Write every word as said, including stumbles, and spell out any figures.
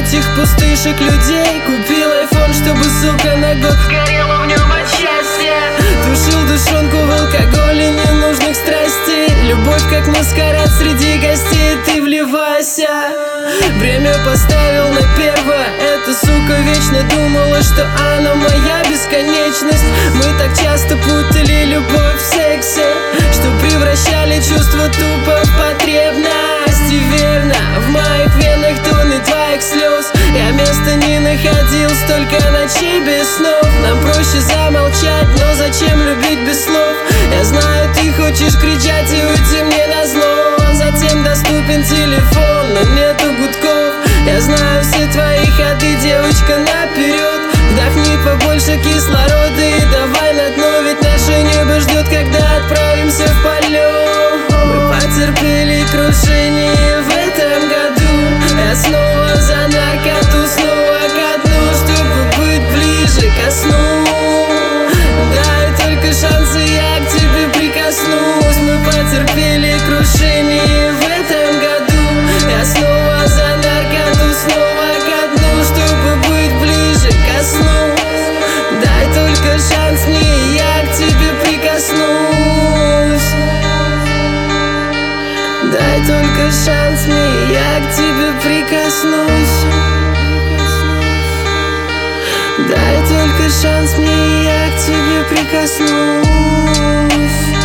этих пустышек людей. Купил айфон, чтобы, сука, на год горела в нем от счастья. Тушил душонку в алкоголе ненужных страстей. Любовь как маскарад среди гостей, ты вливайся. Время поставил на первое. Эта сука вечно думала, что она моя бесконечность. Мы так часто путали любовь в сексе, что превращали чувства тупо в потребность. И верно, в моих венах тонны твоих слез. Я места не находил, столько ночей без снов. Нам проще замолчать, но зачем любить без слов? Я знаю, ты хочешь кричать и уйти мне назло. Затем доступен телефон, но нету гудков. Я знаю все твои ходы, девочка, наперед. Вдохни побольше кислорода и давай на дно, ведь наше небо ждет, когда отправимся в полет. Мы потерпели крушение в этом году. Я снова за наркоту, снова ко дну, чтобы быть ближе ко сну. Дай только шанс, и я к тебе прикоснусь. Мы потерпели крушение в этом году. Я снова за наркоту, снова ко дну, чтобы быть ближе ко сну. Дай только шанс мне, и я к тебе прикоснусь. Дай только шанс мне, и я к тебе прикоснусь. Дай только шанс мне, и я к тебе прикоснусь.